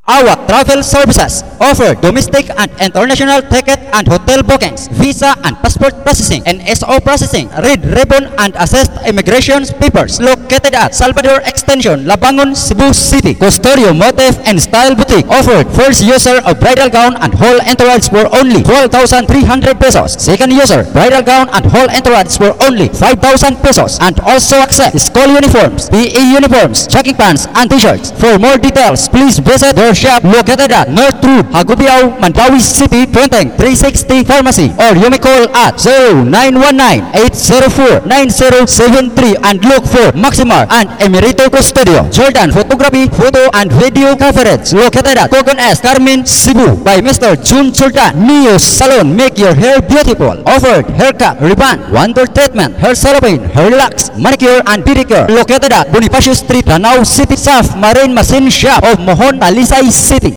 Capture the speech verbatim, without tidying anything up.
Our travel services offer domestic and international ticket and hotel bookings, visa and passport processing, N S O processing, Red Ribbon and assessed immigration papers. Located at Salvador Extension, Labangon, Cebu City. Custodio Motif and Style Boutique offered first user of bridal gown and whole entourage for only twelve thousand three hundred pesos. Second user, bridal gown and whole entourage for only five thousand pesos. And also accept school uniforms, P E uniforms, jogging pants and t-shirts. For more details, please visit their shop located at North Road, Hagubiao, Mandawi City, Puenteng three sixty Pharmacy, or you may call at zero nine one nine, eight zero four, nine zero seven three and look for Maximar and Emerito Custodio. Jordan Photography, Photo and Video Coverage located at Cogon S, Carmen, Cebu by Mister June Sultan. Neo Salon, make your hair beautiful. Offered haircut, rebond, wonder treatment, hair ceremony, hair relax, manicure and pedicure located at Bonifacio Street, Lanao City. South Marine Machine Shop of Mohon, Talisay City.